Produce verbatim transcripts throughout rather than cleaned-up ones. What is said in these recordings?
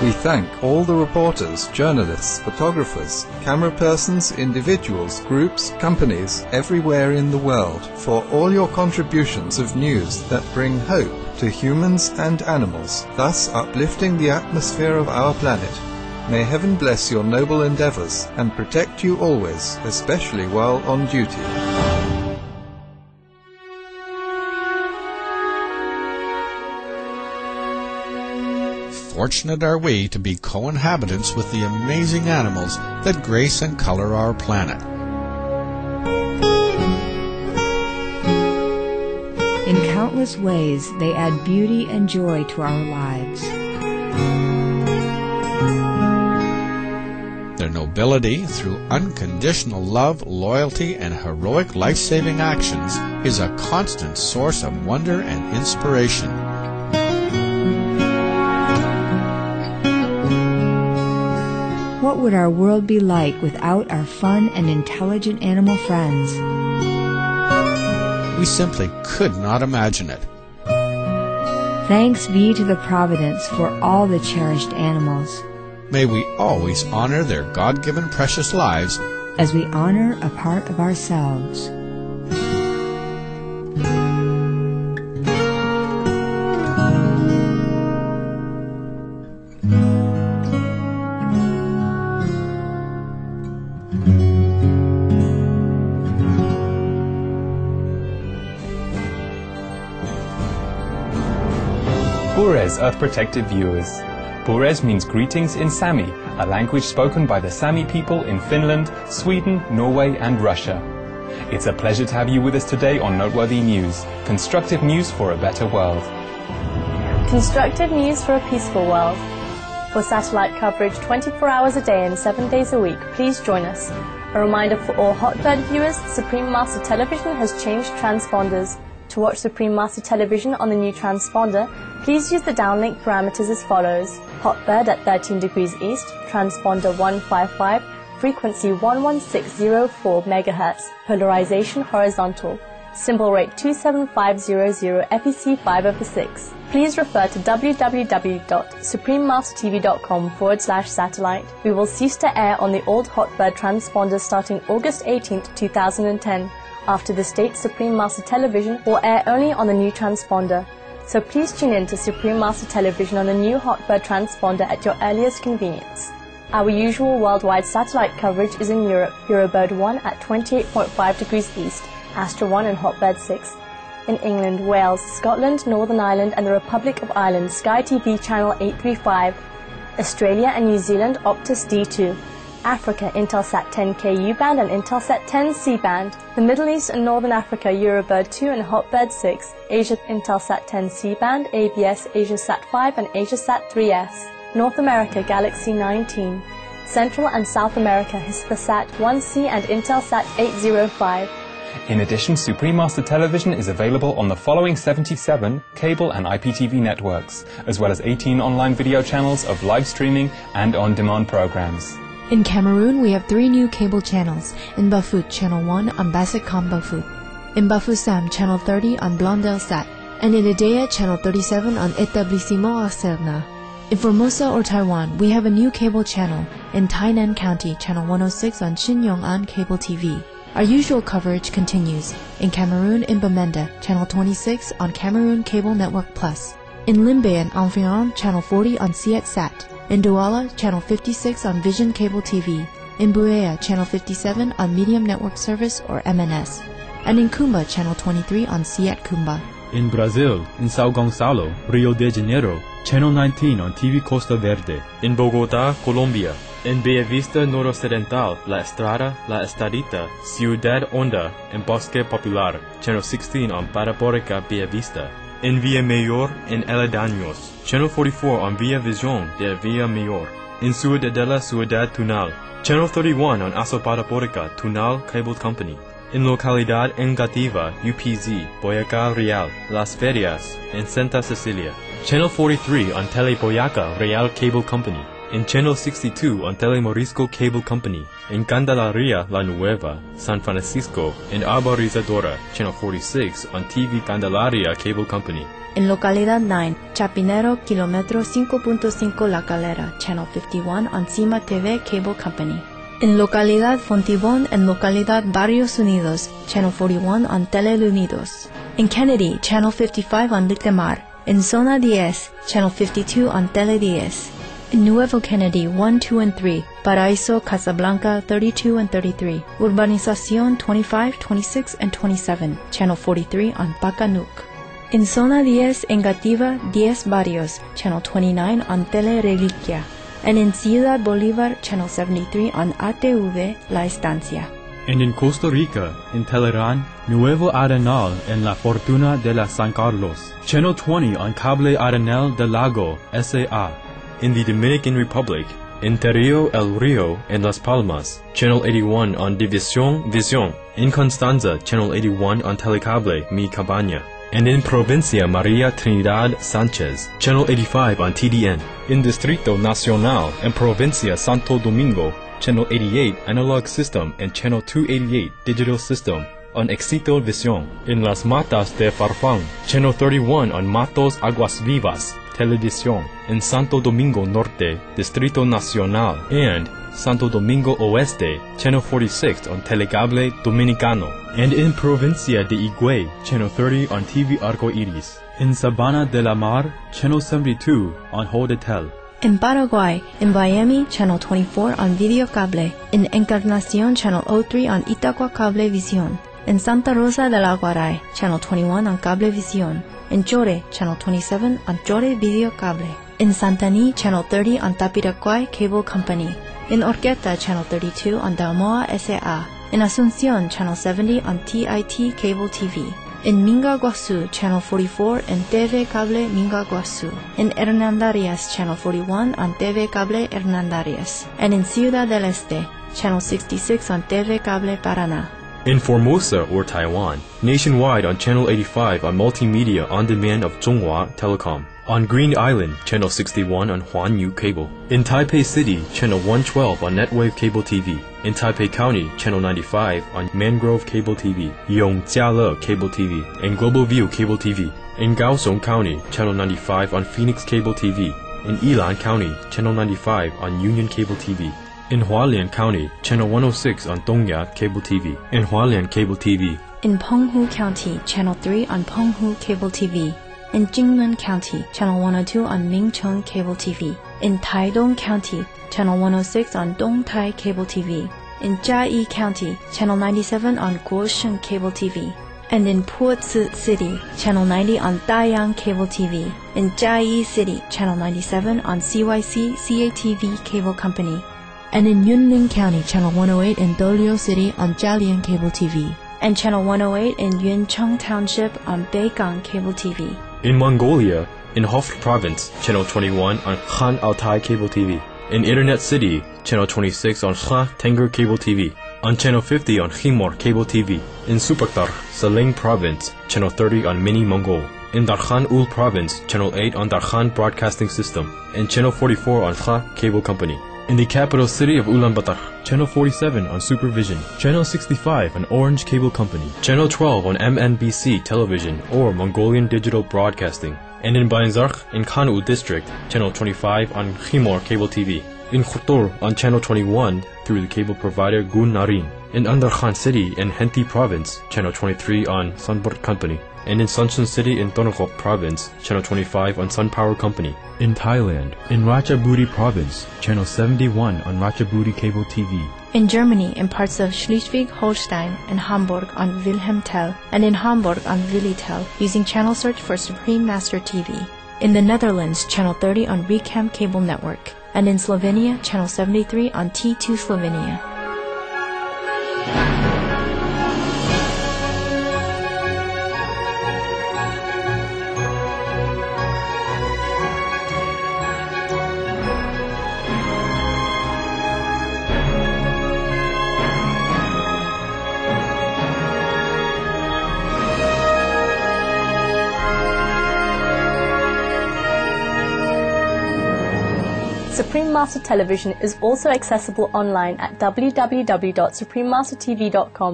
We thank all the reporters, journalists, photographers, camera persons, individuals, groups, companies, everywhere in the world, for all your contributions of news that bring hope to humans and animals, thus uplifting the atmosphere of our planet. May heaven bless your noble endeavors and protect you always, especially while on duty. Fortunate are we to be co-inhabitants with the amazing animals that grace and color our planet. In countless ways, they add beauty and joy to our lives. Their nobility, through unconditional love, loyalty, and heroic life-saving actions, is a constant source of wonder and inspiration. What would our world be like without our fun and intelligent animal friends? We simply could not imagine it. Thanks be to the Providence for all the cherished animals. May we always honor their God-given precious lives as we honor a part of ourselves. Bures Earth Protected viewers. Bures means greetings in Sami, a language spoken by the Sami people in Finland, Sweden, Norway and Russia. It's a pleasure to have you with us today on Noteworthy News, constructive news for a better world. Constructive news for a peaceful world. For satellite coverage twenty-four hours a day and seven days a week, please join us. A reminder for all Hotbird viewers, Supreme Master Television has changed transponders. To watch Supreme Master Television on the new transponder, please use the downlink parameters as follows. Hotbird at thirteen degrees east, transponder one fifty-five, frequency one one six zero four megahertz, polarization horizontal, symbol rate two seven five zero zero F E C five over six. Please refer to w w w dot supreme master t v dot com forward slash satellite. We will cease to air on the old Hotbird transponder starting August eighteenth, two thousand ten. After the state Supreme Master Television will air only on the new transponder. So please tune in to Supreme Master Television on the new Hotbird transponder at your earliest convenience. Our usual worldwide satellite coverage is in Europe, Eurobird one at twenty-eight point five degrees east, Astra one and Hotbird six. In England, Wales, Scotland, Northern Ireland and the Republic of Ireland, Sky T V channel eight thirty-five. Australia and New Zealand, Optus D two. Africa, Intelsat ten K U-band and Intelsat ten C-band. The Middle East and Northern Africa, Eurobird two and Hotbird six. Asia, Intelsat ten C-band, A B S, AsiaSat five and AsiaSat three S. North America, Galaxy nineteen. Central and South America, Hispasat one C and Intelsat eight oh five. In addition, Supreme Master Television is available on the following seventy-seven cable and I P T V networks, as well as eighteen online video channels of live streaming and on-demand programs. In Cameroon, we have three new cable channels. In Bafut, Channel one on Bassetcom Bafut. In Bafoussam, Channel thirty on Blondelsat. And in Edea, Channel thirty-seven on Etablissement Arserna. In Formosa or Taiwan, we have a new cable channel. In Tainan County, Channel one oh six on Xinyong-an Cable T V. Our usual coverage continues. In Cameroon, in Bamenda, Channel twenty-six on Cameroon Cable Network Plus. In Limbe and Environ, Channel forty on Sietsat. In Douala, Channel fifty-six on Vision Cable T V. In Buea, Channel fifty-seven on Medium Network Service or M N S. And in Kumba, Channel twenty-three on Siet Kumba. In Brazil, in Sao Gonçalo, Rio de Janeiro, Channel nineteen on T V Costa Verde. In Bogotá, Colombia. In Bellavista Noroccidental, La Estrada, La Estadita, Ciudad Honda, and Bosque Popular, Channel sixteen on Parabólica Bellavista. In Villamayor, in Aledaños, Channel forty-four on Villa Visión de Villamayor. In Ciudadela Ciudad Tunal, Channel thirty-one on Aso Parabólica Tunal Cable Company. In Localidad Engativa, U P Z, Boyacá Real, Las Ferias, and Santa Cecilia. Channel forty-three on Tele Boyaca Real Cable Company. In Channel sixty-two on Tele Morisco Cable Company. In Candelaria La Nueva, San Francisco, and Arborizadora, Channel forty-six on T V Candelaria Cable Company. In Localidad nine, Chapinero, Kilómetro cinco punto cinco La Calera, Channel fifty-one on Cima T V Cable Company. In Localidad Fontibón and Localidad Barrios Unidos, Channel forty-one on Tele Unidos. In Kennedy, Channel fifty-five on Litemar. In Zona ten, Channel fifty-two on Tele ten. In Nuevo Kennedy one, two, and three, Paraíso, Casablanca thirty-two and thirty-three, Urbanización twenty-five, twenty-six, and twenty-seven, Channel forty-three on Pacanuc. In Zona ten, Engativa ten Barrios, Channel twenty-nine on Tele Reliquia. And in Ciudad Bolívar, Channel seventy-three on A T V La Estancia. And in Costa Rica, in Telerán, Nuevo Arenal and La Fortuna de la San Carlos, Channel twenty on Cable Arenal del Lago, S A A. In the Dominican Republic, in Terrio El Rio and Las Palmas, Channel eighty-one on División Visión. In Constanza, Channel eighty-one on Telecable Mi Cabaña. And in Provincia María Trinidad Sánchez, Channel eighty-five on T D N. In Distrito Nacional and Provincia Santo Domingo, Channel eighty-eight Analog System and Channel two eighty-eight Digital System on Éxito Visión. In Las Matas de Farfán, Channel thirty-one on Matos Aguas Vivas Televisión. In Santo Domingo Norte, Distrito Nacional, and Santo Domingo Oeste, Channel forty-six on Telecable Dominicano. And in Provincia de Higüey, Channel thirty on T V Arco Iris. In Sabana de la Mar, Channel seventy-two on Hodetel. In Paraguay, in Miami, Channel twenty-four on Video Cable. In Encarnación, Channel oh three on Itaqua Cable Visión. In Santa Rosa de la Guaray, Channel twenty-one on Cable Visión. In Chore, Channel twenty-seven on Chore Video Cable. In Santaní, Channel thirty on Tapiraquay Cable Company. In Orqueta, Channel thirty-two on Dalmoa S A A. In Asunción, Channel seventy on T I T Cable T V. In Minga Guasu, Channel forty-four and T V Cable Minga Guasu. In Hernandarias, Channel forty-one on T V Cable Hernandarias. And in Ciudad del Este, Channel sixty-six on T V Cable Paraná. In Formosa or Taiwan, nationwide on Channel eighty-five on Multimedia On Demand of Zhonghua Telecom. On Green Island, Channel sixty-one on Huanyu Cable. In Taipei City, Channel one twelve on Netwave Cable T V. In Taipei County, Channel ninety-five on Mangrove Cable T V, Yongjiale Cable T V, and Global View Cable T V. In Kaohsiung County, Channel ninety-five on Phoenix Cable T V. In Yilan County, Channel ninety-five on Union Cable T V. In Hualien County, Channel one oh six on Dongyat Cable T V. In Hualien Cable T V. In Penghu County, Channel three on Penghu Cable T V. In Jingmen County, Channel one oh two on Mingcheng Cable T V. In Taidong County, Channel one oh six on Dongtai Cable T V. In Jiayi County, Channel ninety-seven on Guosheng Cable T V. And in Puzi City, Channel ninety on Dayang Cable T V. In Jiayi City, Channel ninety-seven on C Y C C A T V Cable Company. And in Yunlin County, Channel one oh eight in Dolio City on Jialian Cable T V. And Channel one oh eight in Yuncheng Township on Beigang Cable T V. In Mongolia, in Hof Province, Channel twenty-one on Khan Altai Cable T V. In Internet City, Channel twenty-six on Kha Tengger Cable T V. On Channel fifty on Khimor Cable T V. In Supaktar, Saling Province, Channel thirty on Mini Mongol. In Darkhan Ul Province, Channel eight on Darkhan Broadcasting System. And Channel forty-four on Kha Cable Company. In the capital city of Ulaanbaatar, Channel forty-seven on Supervision, Channel sixty-five on Orange Cable Company, Channel twelve on M N B C Television or Mongolian Digital Broadcasting, and in Bainzarkh in Kanu District, Channel twenty-five on Khimor Cable T V, in Khurtor on Channel twenty-one through the cable provider Gun Narin, in Andarkhan City in Henti Province, Channel twenty-three on Sunbird Company, and in Suncheon City in Tonoph Province, Channel twenty-five on Sun Power Company. In Thailand, in Ratchaburi Province, Channel seventy-one on Ratchaburi Cable T V. In Germany, in parts of Schleswig-Holstein and Hamburg on Wilhelm Tell, and in Hamburg on Willy Tell, using channel search for Supreme Master T V. In the Netherlands, Channel thirty on Recam Cable Network, and in Slovenia, Channel seventy-three on T two Slovenia. Supreme Master Television is also accessible online at w w w dot supreme master t v dot com with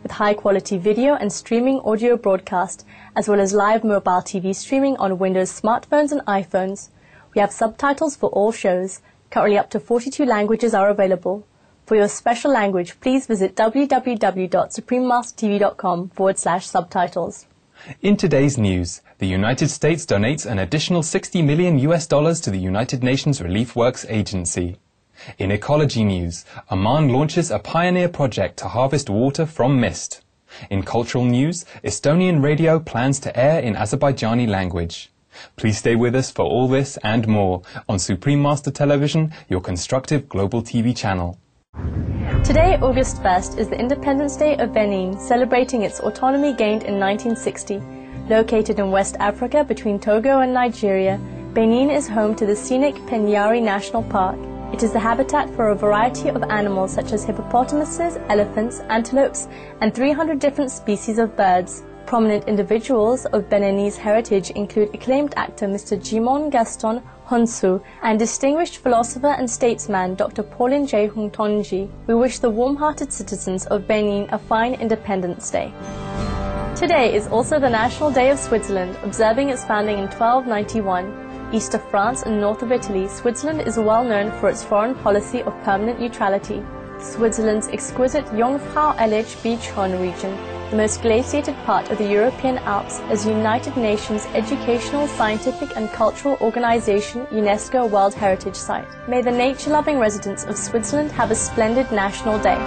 with high-quality video and streaming audio broadcast, as well as live mobile T V streaming on Windows smartphones and iPhones. We have subtitles for all shows. Currently up to forty-two languages are available. For your special language, please visit www.suprememastertv.com forward slash subtitles. In today's news, the United States donates an additional sixty million U S dollars to the United Nations Relief Works Agency. In ecology news, Oman launches a pioneer project to harvest water from mist. In cultural news, Estonian radio plans to air in Azerbaijani language. Please stay with us for all this and more on Supreme Master Television, your constructive global T V channel. Today, August first, is the Independence Day of Benin, celebrating its autonomy gained in nineteen sixty. Located in West Africa between Togo and Nigeria, Benin is home to the scenic Penyari National Park. It is the habitat for a variety of animals such as hippopotamuses, elephants, antelopes, and three hundred different species of birds. Prominent individuals of Beninese heritage include acclaimed actor Mister Jimon Gaston Honsu and distinguished philosopher and statesman Doctor Pauline J. Hungtonji. We wish the warm-hearted citizens of Benin a fine Independence Day. Today is also the National Day of Switzerland, observing its founding in twelve ninety-one. East of France and north of Italy, Switzerland is well known for its foreign policy of permanent neutrality. Switzerland's exquisite Jungfrau-Elich Beachhorn region, the most glaciated part of the European Alps, is United Nations Educational, Scientific and Cultural Organization UNESCO World Heritage Site. May the nature-loving residents of Switzerland have a splendid National Day.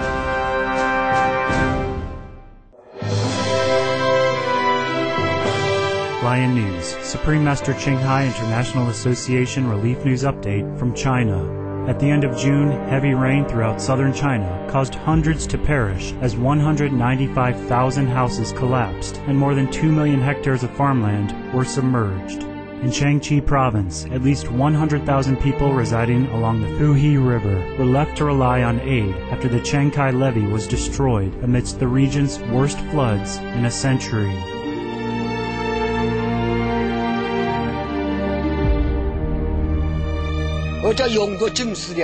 Lion News, Supreme Master Qinghai International Association Relief News Update from China. At the end of June, heavy rain throughout southern China caused hundreds to perish as one hundred ninety-five thousand houses collapsed and more than two million hectares of farmland were submerged. In Shaanxi province, at least one hundred thousand people residing along the Fuhe River were left to rely on aid after the Changkai levee was destroyed amidst the region's worst floods in a century. This road is our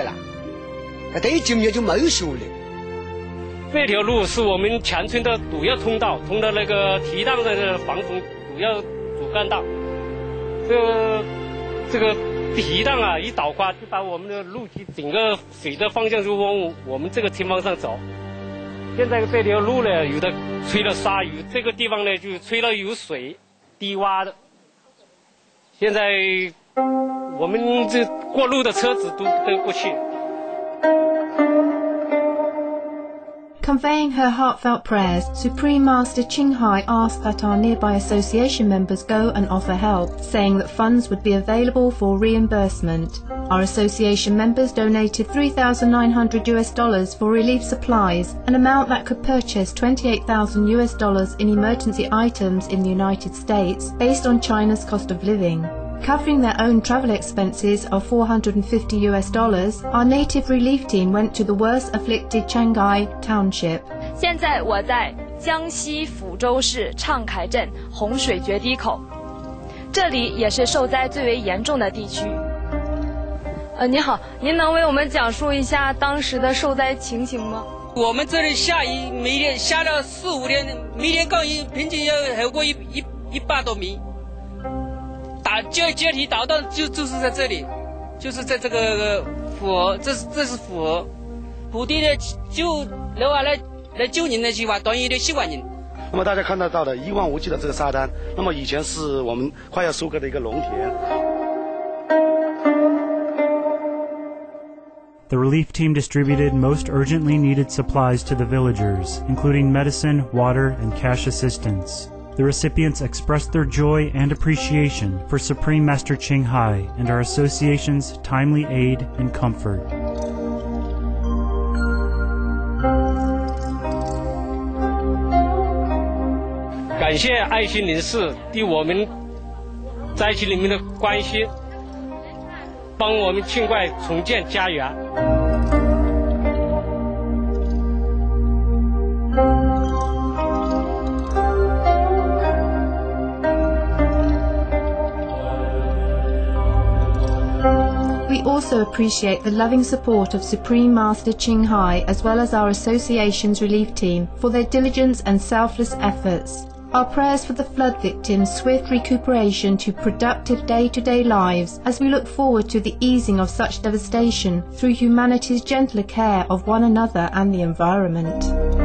Qianchun的主要通道，通到那个堤凼的防洪主要主干道。这个这个堤凼啊，一倒垮就把我们的路基整个水的方向就往我们这个前方上走。现在这条路呢，有的吹了鲨鱼，这个地方呢就吹了有水，低洼的。现在我们这过路的车子都都过去。 Conveying her heartfelt prayers, Supreme Master Qinghai asked that our nearby association members go and offer help, saying that funds would be available for reimbursement. Our association members donated three thousand nine hundred U S dollars for relief supplies, an amount that could purchase twenty-eight thousand U S dollars in emergency items in the United States, based on China's cost of living. Covering their own travel expenses of four hundred fifty U S dollars, our native relief team went to the worst afflicted Changai Township. 现在我在江西抚州市畅凯镇洪水决堤口，这里也是受灾最为严重的地区。呃，你好，您能为我们讲述一下当时的受灾情形吗？ 我们这里下雨，每天下了四五天，每天降雨平均要超过一一一百多米。 打阶阶梯导弹就就是在这里，就是在这个府河，这是这是府河，土地呢就留下来来救人的计划，短约的七万人。 那么大家看得到的一望无际的这个沙滩，那么以前是我们快要收割的一个农田。 The relief team distributed most urgently needed supplies to the villagers, including medicine, water, and cash assistance. The recipients expressed their joy and appreciation for Supreme Master Qinghai and our association's timely aid and comfort. 感谢爱心人士对我们灾区里面的关心，帮我们尽快重建家园。 We also also appreciate the loving support of Supreme Master Ching Hai as well as our association's relief team for their diligence and selfless efforts. Our prayers for the flood victims' swift recuperation to productive day-to-day lives as we look forward to the easing of such devastation through humanity's gentler care of one another and the environment.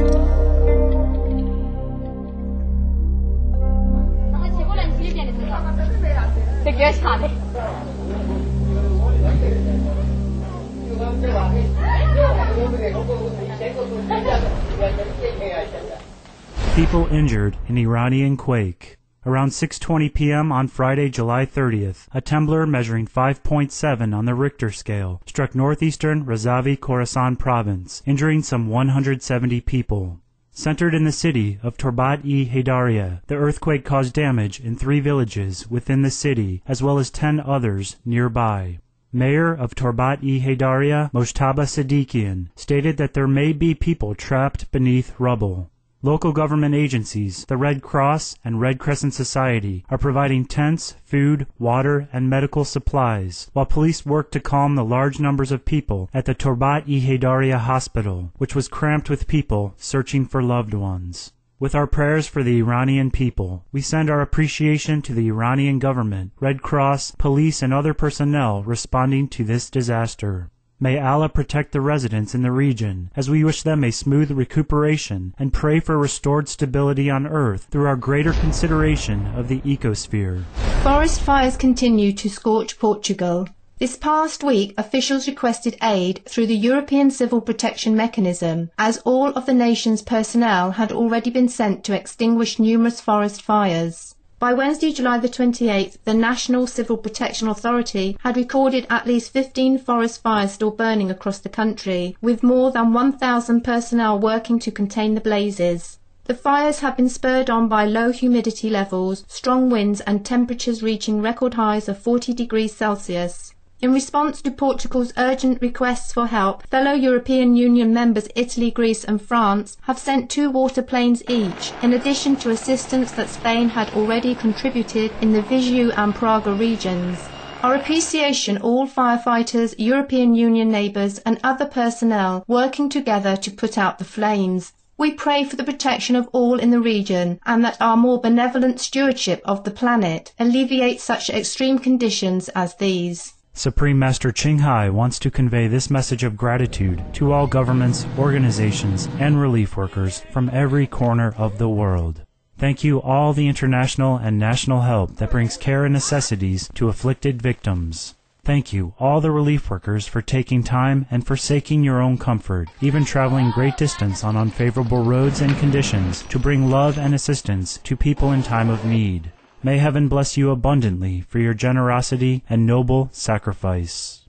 People injured in Iranian quake. Around six twenty p m on Friday, July thirtieth, a temblor measuring five point seven on the Richter scale struck northeastern Razavi Khorasan province, injuring some one hundred seventy people. Centered in the city of Torbat-e-Haidariyah, the earthquake caused damage in three villages within the city, as well as ten others nearby. Mayor of Torbat-e-Haidariyah, Mojtaba Sadikian, stated that there may be people trapped beneath rubble. Local government agencies, the Red Cross and Red Crescent Society, are providing tents, food, water, and medical supplies, while police work to calm the large numbers of people at the Torbat-e-Haidariyah hospital, which was cramped with people searching for loved ones. With our prayers for the Iranian people, we send our appreciation to the Iranian government, Red Cross, police, and other personnel responding to this disaster. May Allah protect the residents in the region, as we wish them a smooth recuperation and pray for restored stability on Earth through our greater consideration of the ecosphere. Forest fires continue to scorch Portugal. This past week, officials requested aid through the European Civil Protection Mechanism, as all of the nation's personnel had already been sent to extinguish numerous forest fires. By Wednesday, July the twenty-eighth, the National Civil Protection Authority had recorded at least fifteen forest fires still burning across the country, with more than one thousand personnel working to contain the blazes. The fires have been spurred on by low humidity levels, strong winds, and temperatures reaching record highs of forty degrees Celsius. In response to Portugal's urgent requests for help, fellow European Union members Italy, Greece and France have sent two water planes each, in addition to assistance that Spain had already contributed in the Viseu and Praga regions. Our appreciation all firefighters, European Union neighbours and other personnel working together to put out the flames. We pray for the protection of all in the region and that our more benevolent stewardship of the planet alleviates such extreme conditions as these. Supreme Master Ching Hai wants to convey this message of gratitude to all governments, organizations, and relief workers from every corner of the world. Thank you all the international and national help that brings care and necessities to afflicted victims. Thank you all the relief workers for taking time and forsaking your own comfort, even traveling great distance on unfavorable roads and conditions to bring love and assistance to people in time of need. May heaven bless you abundantly for your generosity and noble sacrifice.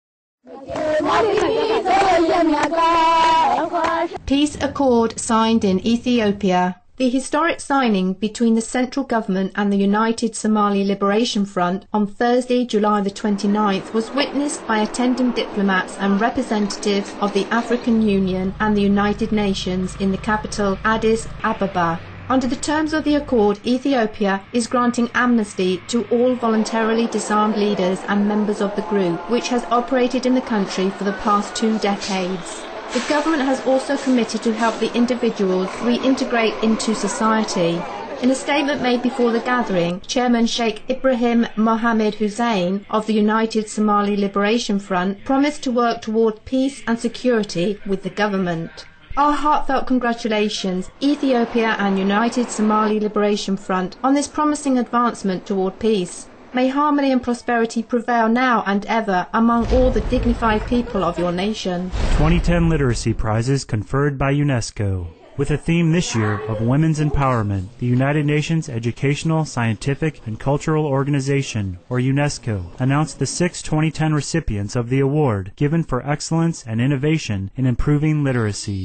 Peace accord signed in Ethiopia. The historic signing between the central government and the United Somali Liberation Front on Thursday, July the twenty-ninth was witnessed by attending diplomats and representatives of the African Union and the United Nations in the capital Addis Ababa. Under the terms of the accord, Ethiopia is granting amnesty to all voluntarily disarmed leaders and members of the group, which has operated in the country for the past two decades. The government has also committed to help the individuals reintegrate into society. In a statement made before the gathering, Chairman Sheikh Ibrahim Mohammed Hussein of the United Somali Liberation Front promised to work toward peace and security with the government. Our heartfelt congratulations, Ethiopia and United Somali Liberation Front, on this promising advancement toward peace. May harmony and prosperity prevail now and ever among all the dignified people of your nation. twenty ten Literacy Prizes conferred by UNESCO. With a theme this year of women's empowerment, the United Nations Educational, Scientific, and Cultural Organization, or UNESCO, announced the six twenty ten recipients of the award given for excellence and innovation in improving literacy.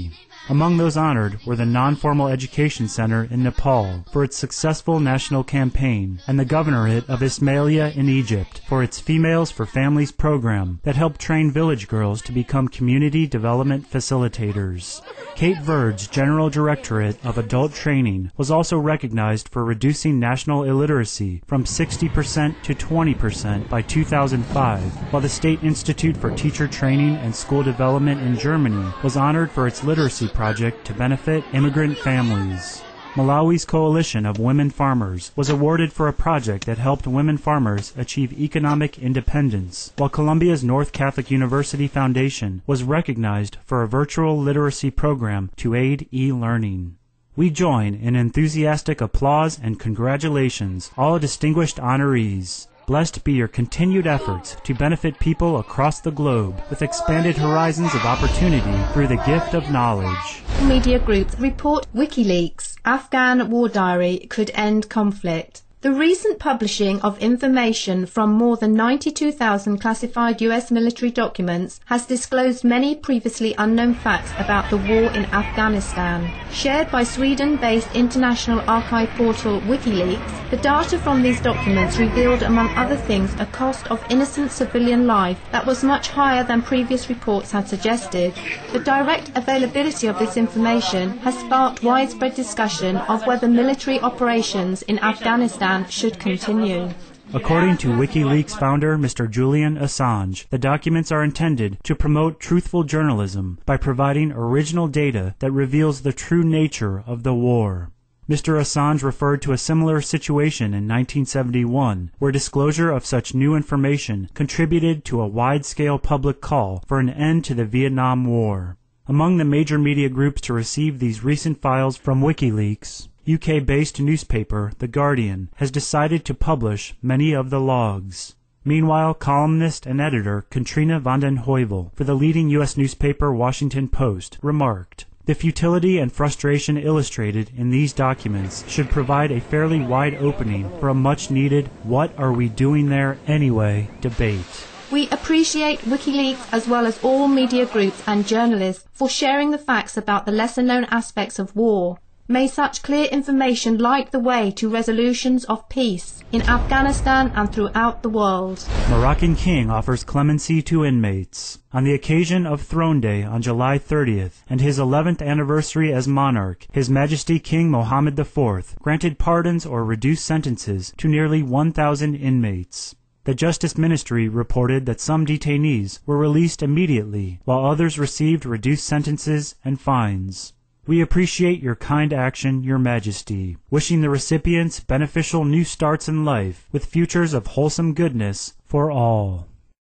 Among those honored were the Non-Formal Education Center in Nepal for its successful national campaign, and the Governorate of Ismailia in Egypt for its Females for Families program that helped train village girls to become community development facilitators. Kate Verd's General Directorate of Adult Training was also recognized for reducing national illiteracy from sixty percent to twenty percent by two thousand five, while the State Institute for Teacher Training and School Development in Germany was honored for its literacy project to benefit immigrant families. Malawi's Coalition of Women Farmers was awarded for a project that helped women farmers achieve economic independence, while Colombia's North Catholic University Foundation was recognized for a virtual literacy program to aid e-learning. We join in enthusiastic applause and congratulations all distinguished honorees. Blessed be your continued efforts to benefit people across the globe with expanded horizons of opportunity through the gift of knowledge. Media groups report WikiLeaks, Afghan War Diary could end conflict. The recent publishing of information from more than ninety-two thousand classified U S military documents has disclosed many previously unknown facts about the war in Afghanistan. Shared by Sweden-based international archive portal WikiLeaks, the data from these documents revealed, among other things, a cost of innocent civilian life that was much higher than previous reports had suggested. The direct availability of this information has sparked widespread discussion of whether military operations in Afghanistan should continue. According to WikiLeaks founder Mister Julian Assange, the documents are intended to promote truthful journalism by providing original data that reveals the true nature of the war. Mister Assange referred to a similar situation in nineteen seventy-one, where disclosure of such new information contributed to a wide-scale public call for an end to the Vietnam War. Among the major media groups to receive these recent files from WikiLeaks, U K-based newspaper The Guardian has decided to publish many of the logs. Meanwhile, columnist and editor Katrina vanden Heuvel for the leading U S newspaper Washington Post remarked, "The futility and frustration illustrated in these documents should provide a fairly wide opening for a much-needed 'what are we doing there anyway' debate." We appreciate WikiLeaks as well as all media groups and journalists for sharing the facts about the lesser-known aspects of war. May such clear information light the way to resolutions of peace in Afghanistan and throughout the world. Moroccan king offers clemency to inmates. On the occasion of Throne Day on July thirtieth and his eleventh anniversary as monarch, His Majesty King Mohammed the fourth granted pardons or reduced sentences to nearly one thousand inmates. The Justice Ministry reported that some detainees were released immediately, while others received reduced sentences and fines. We appreciate your kind action, Your Majesty, wishing the recipients beneficial new starts in life with futures of wholesome goodness for all.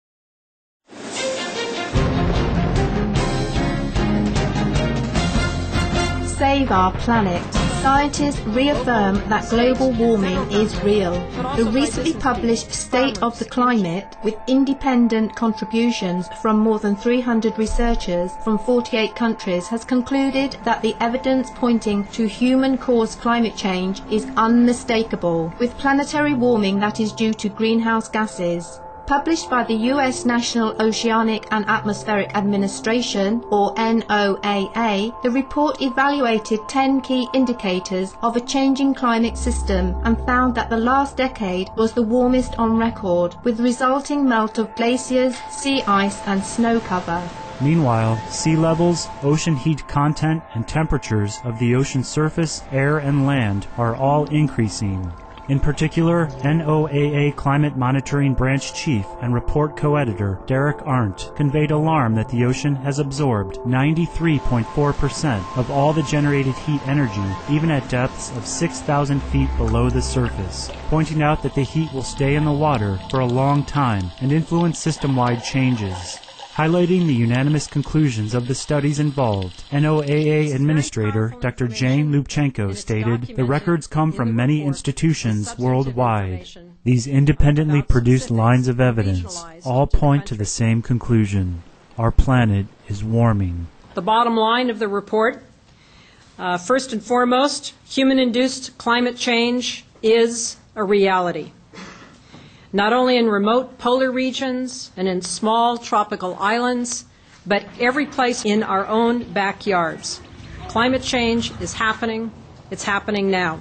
Save our planet. Scientists reaffirm that global warming is real. The recently published State of the Climate, with independent contributions from more than three hundred researchers from forty-eight countries, has concluded that the evidence pointing to human-caused climate change is unmistakable, with planetary warming that is due to greenhouse gases. Published by the U S National Oceanic and Atmospheric Administration, or N O A A, the report evaluated ten key indicators of a changing climate system and found that the last decade was the warmest on record, with resulting melt of glaciers, sea ice and snow cover. Meanwhile, sea levels, ocean heat content, and temperatures of the ocean surface, air, and land are all increasing. In particular, N O A A Climate Monitoring Branch Chief and Report Co-Editor Derek Arndt conveyed alarm that the ocean has absorbed ninety-three point four percent of all the generated heat energy, even at depths of six thousand feet below the surface, pointing out that the heat will stay in the water for a long time and influence system-wide changes. Highlighting the unanimous conclusions of the studies involved, N O A A Administrator Doctor Jane Lubchenco stated, "The records come from many institutions worldwide. These independently produced lines of evidence all point to the same conclusion. Our planet is warming." The bottom line of the report, uh, first and foremost, human-induced climate change is a reality. Not only in remote polar regions and in small tropical islands, but every place in our own backyards. Climate change is happening. It's happening now.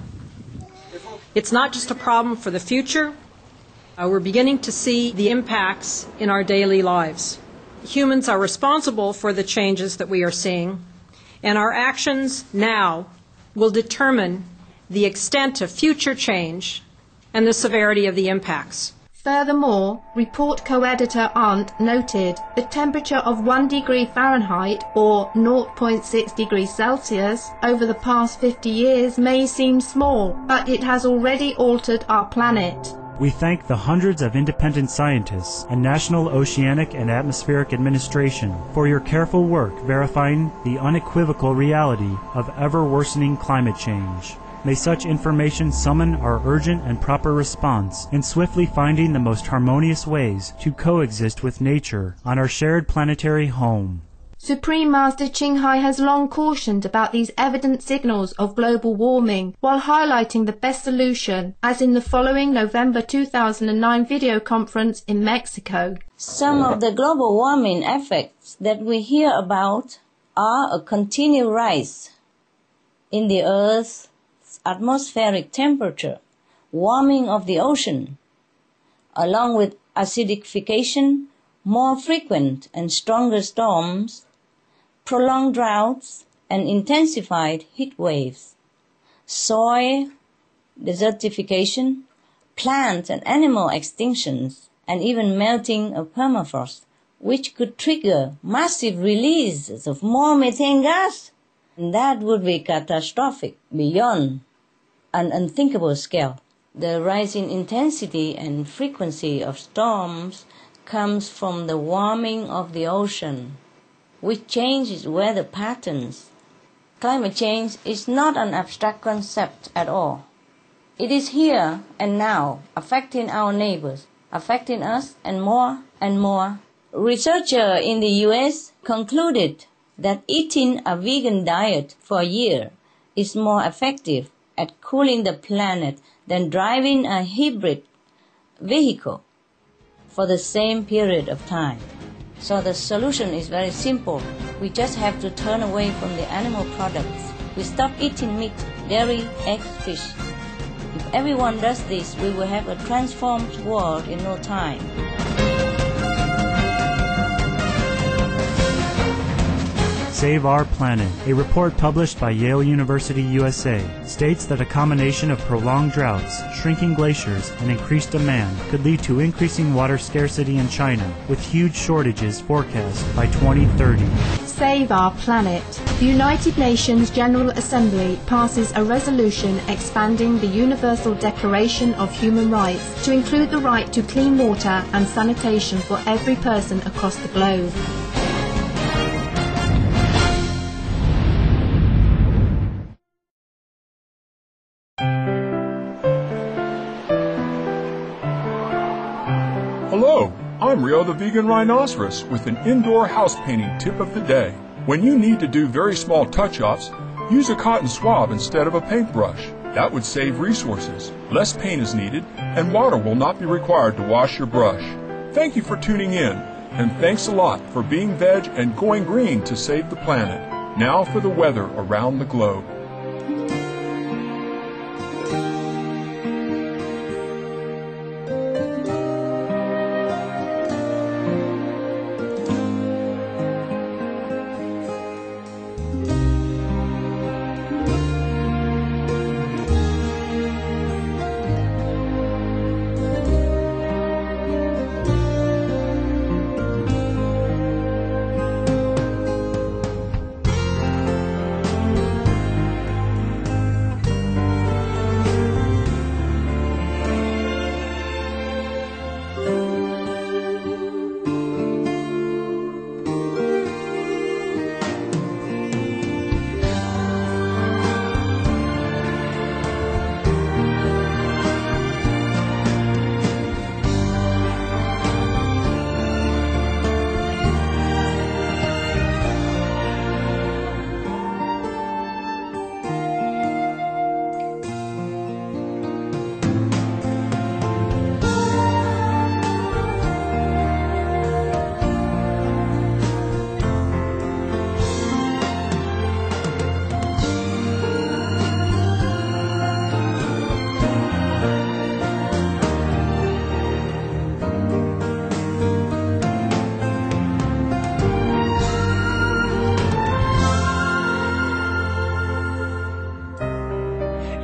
It's not just a problem for the future. Uh, we're beginning to see the impacts in our daily lives. Humans are responsible for the changes that we are seeing, and our actions now will determine the extent of future change and the severity of the impacts. Furthermore, report co-editor Arndt noted the temperature of one degree Fahrenheit or zero point six degrees Celsius over the past fifty years may seem small, but it has already altered our planet. We thank the hundreds of independent scientists and National Oceanic and Atmospheric Administration for your careful work verifying the unequivocal reality of ever-worsening climate change. May such information summon our urgent and proper response in swiftly finding the most harmonious ways to coexist with nature on our shared planetary home. Supreme Master Ching Hai has long cautioned about these evident signals of global warming while highlighting the best solution, as in the following November two thousand nine video conference in Mexico. Some of the global warming effects that we hear about are a continued rise in the Earth's atmospheric temperature, warming of the ocean, along with acidification, more frequent and stronger storms, prolonged droughts, and intensified heat waves, soil desertification, plant and animal extinctions, and even melting of permafrost, which could trigger massive releases of more methane gas. And that would be catastrophic beyond an unthinkable scale. The rising intensity and frequency of storms comes from the warming of the ocean, which changes weather patterns. Climate change is not an abstract concept at all. It is here and now, affecting our neighbors, affecting us, and more and more. Researchers in the U S concluded that eating a vegan diet for a year is more effective at cooling the planet than driving a hybrid vehicle for the same period of time. So the solution is very simple. We just have to turn away from the animal products. We stop eating meat, dairy, eggs, fish. If everyone does this, we will have a transformed world in no time. Save Our Planet, a report published by Yale University U S A, states that a combination of prolonged droughts, shrinking glaciers, and increased demand could lead to increasing water scarcity in China, with huge shortages forecast by twenty thirty. Save Our Planet. The United Nations General Assembly passes a resolution expanding the Universal Declaration of Human Rights to include the right to clean water and sanitation for every person across the globe. Hello, I'm Rio the Vegan Rhinoceros with an indoor house painting tip of the day. When you need to do very small touch-ups, use a cotton swab instead of a paintbrush. That would save resources, less paint is needed, and water will not be required to wash your brush. Thank you for tuning in, and thanks a lot for being veg and going green to save the planet. Now for the weather around the globe.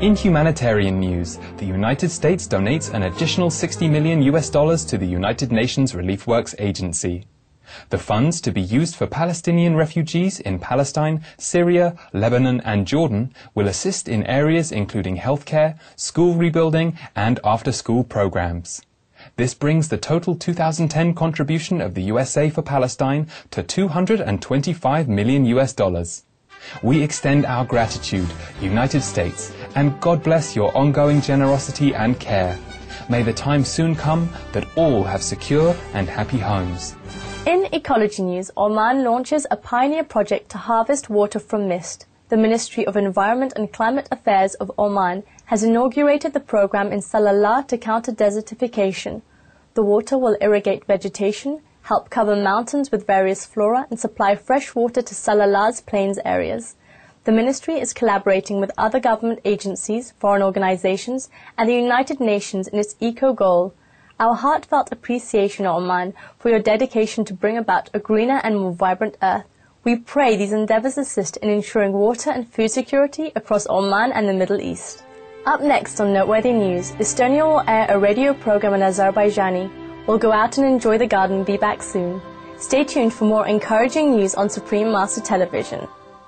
In humanitarian news, the United States donates an additional sixty million U S dollars to the United Nations Relief Works Agency. The funds, to be used for Palestinian refugees in Palestine, Syria, Lebanon and Jordan, will assist in areas including healthcare, school rebuilding and after-school programs. This brings the total two thousand ten contribution of the U S A for Palestine to two hundred twenty-five million U S dollars. We extend our gratitude, United States, and God bless your ongoing generosity and care. May the time soon come that all have secure and happy homes. In ecology news, Oman launches a pioneer project to harvest water from mist. The Ministry of Environment and Climate Affairs of Oman has inaugurated the program in Salalah to counter desertification. The water will irrigate vegetation, help cover mountains with various flora, and supply fresh water to Salalah's plains areas. The ministry is collaborating with other government agencies, foreign organizations, and the United Nations in its eco goal. Our heartfelt appreciation, Oman, for your dedication to bring about a greener and more vibrant earth. We pray these endeavors assist in ensuring water and food security across Oman and the Middle East. Up next on Noteworthy News, Estonia will air a radio program in Azerbaijani. We'll go out and enjoy the garden. Be back soon. Stay tuned for more encouraging news on Supreme Master Television.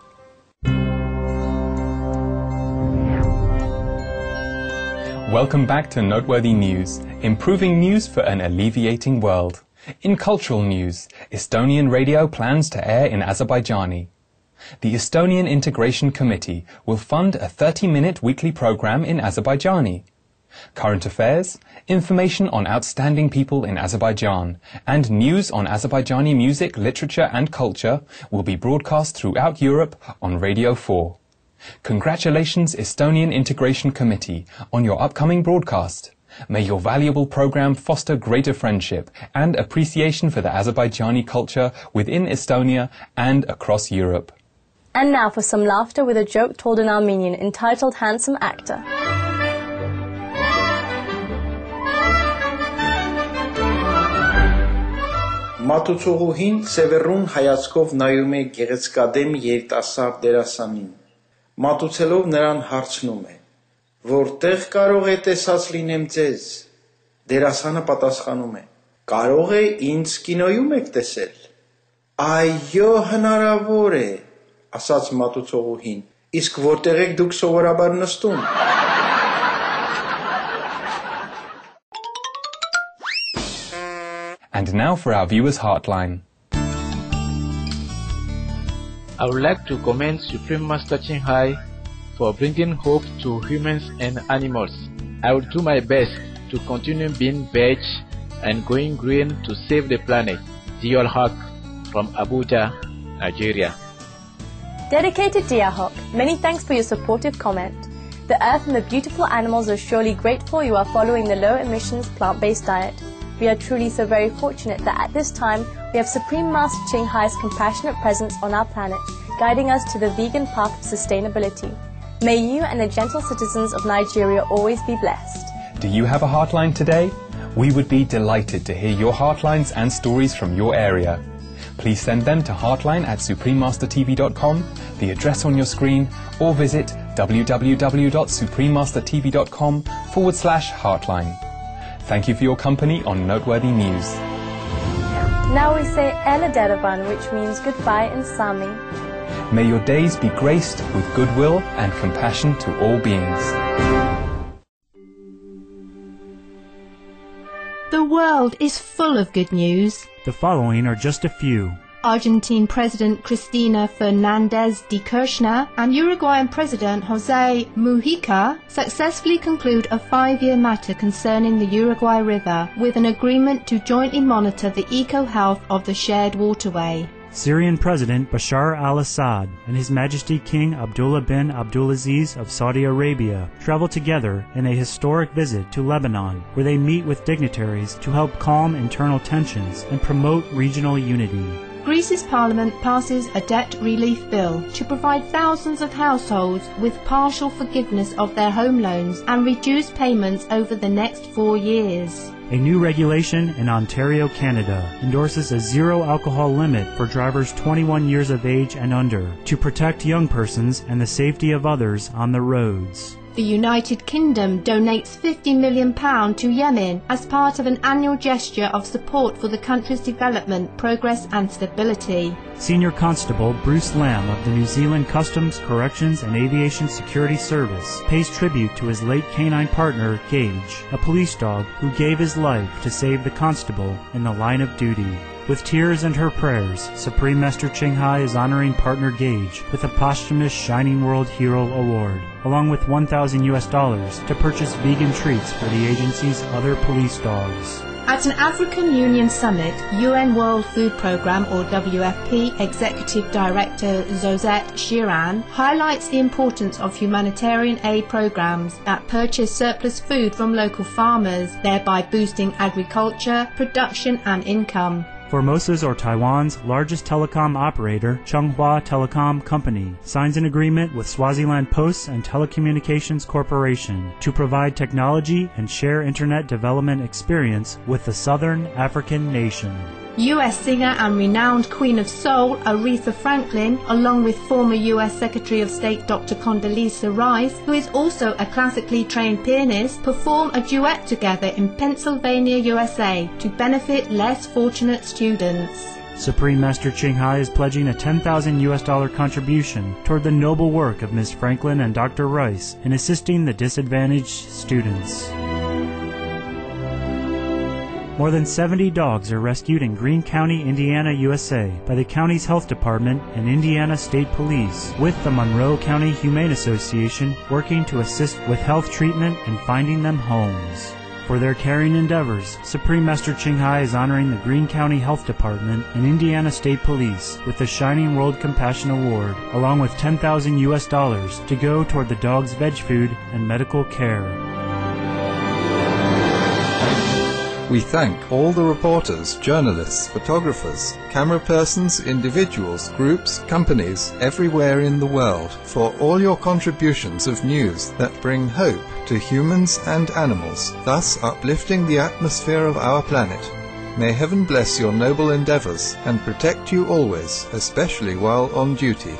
Welcome back to Noteworthy News, improving news for an alleviating world. In cultural news, Estonian radio plans to air in Azerbaijani. The Estonian Integration Committee will fund a thirty-minute weekly program in Azerbaijani. Current affairs, information on outstanding people in Azerbaijan, and news on Azerbaijani music, literature and culture will be broadcast throughout Europe on Radio four. Congratulations, Estonian Integration Committee, on your upcoming broadcast. May your valuable program foster greater friendship and appreciation for the Azerbaijani culture within Estonia and across Europe. And now for some laughter with a joke told in Armenian entitled Handsome Actor. Մատուցողուհին սևեռուն հայացքով նայում է գեղեցկադեմ երիտասարդ դերասանին։ Մատուցելով նրան հարցնում է. Որտեղ կարող է տեսած լինեմ ձեզ։ Դերասանը պատասխանում է. Կարող է ինձ կինոյում եք տեսել։ Այո, հնարավոր է, ասաց մատուցողուհին։ Իսկ որտեղ եք դուք սովորաբար նստում։ And now for our viewers' heartline. I would like to commend Supreme Master Ching Hai for bringing hope to humans and animals. I will do my best to continue being veg and going green to save the planet. Diol Haq from Abuja, Nigeria. Dedicated Dear Hawk, many thanks for your supportive comment. The earth and the beautiful animals are surely grateful you are following the low-emissions plant-based diet. We are truly so very fortunate that at this time we have Supreme Master Ching Hai's compassionate presence on our planet, guiding us to the vegan path of sustainability. May you and the gentle citizens of Nigeria always be blessed. Do you have a heartline today? We would be delighted to hear your heartlines and stories from your area. Please send them to heartline at supreme master t v dot com, the address on your screen, or visit w w w dot supreme master t v dot com forward slash heartline. Thank you for your company on Noteworthy News. Now we say Ela Deravan, which means goodbye in Sami. May your days be graced with goodwill and compassion to all beings. The world is full of good news. The following are just a few. Argentine President Cristina Fernandez de Kirchner and Uruguayan President Jose Mujica successfully conclude a five-year matter concerning the Uruguay River with an agreement to jointly monitor the eco-health of the shared waterway. Syrian President Bashar al-Assad and His Majesty King Abdullah bin Abdulaziz of Saudi Arabia travel together in a historic visit to Lebanon, where they meet with dignitaries to help calm internal tensions and promote regional unity. Greece's parliament passes a debt relief bill to provide thousands of households with partial forgiveness of their home loans and reduced payments over the next four years. A new regulation in Ontario, Canada endorses a zero alcohol limit for drivers twenty-one years of age and under to protect young persons and the safety of others on the roads. The United Kingdom donates fifty million pounds to Yemen as part of an annual gesture of support for the country's development, progress and stability. Senior Constable Bruce Lamb of the New Zealand Customs, Corrections and Aviation Security Service pays tribute to his late canine partner, Gage, a police dog who gave his life to save the constable in the line of duty. With tears and her prayers, Supreme Master Ching Hai is honoring partner Gage with a posthumous Shining World Hero Award, along with one thousand U S dollars to purchase vegan treats for the agency's other police dogs. At an African Union Summit, U N World Food Programme or W F P Executive Director Zozette Shiran highlights the importance of humanitarian aid programs that purchase surplus food from local farmers, thereby boosting agriculture, production and income. Formosa's or Taiwan's largest telecom operator, Chunghwa Telecom Company, signs an agreement with Swaziland Posts and Telecommunications Corporation to provide technology and share internet development experience with the Southern African nation. U S singer and renowned Queen of Soul, Aretha Franklin, along with former U S Secretary of State Doctor Condoleezza Rice, who is also a classically trained pianist, perform a duet together in Pennsylvania, U S A, to benefit less fortunate students. Supreme Master Ching Hai is pledging a ten thousand U S dollar contribution toward the noble work of Miz Franklin and Doctor Rice in assisting the disadvantaged students. More than seventy dogs are rescued in Greene County, Indiana, U S A by the county's health department and Indiana State Police, with the Monroe County Humane Association working to assist with health treatment and finding them homes. For their caring endeavors, Supreme Master Ching Hai is honoring the Greene County Health Department and Indiana State Police with the Shining World Compassion Award, along with ten thousand U S dollars to go toward the dog's veg food and medical care. We thank all the reporters, journalists, photographers, camera persons, individuals, groups, companies, everywhere in the world for all your contributions of news that bring hope to humans and animals, thus uplifting the atmosphere of our planet. May heaven bless your noble endeavors and protect you always, especially while on duty.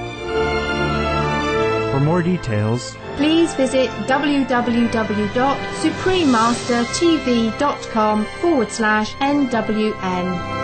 For more details, please visit www.suprememastertv.com forward slash NWN.